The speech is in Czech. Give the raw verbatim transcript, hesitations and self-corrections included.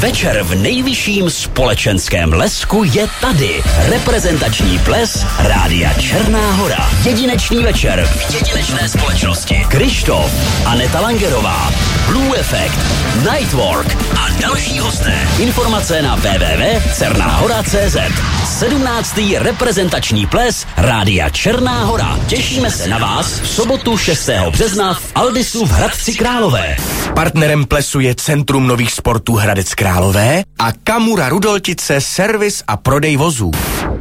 Večer v nejvyšším společenském blesku je tady. Reprezentační ples Rádia Černá Hora. Jedinečný večer v jedinečné společnosti. Krištof, Aneta Langerová, Blue Effect, Nightwork a další hosté. Informace na w w w tečka černá hora tečka cé zet. sedmnáctý reprezentační ples Rádia Černá Hora. Těšíme se na vás v sobotu šestého března v Aldisu v Hradci Králové. Partnerem plesu je Centrum nových sportů Hradec Králové a Kamura Rudoltice, servis a prodej vozů.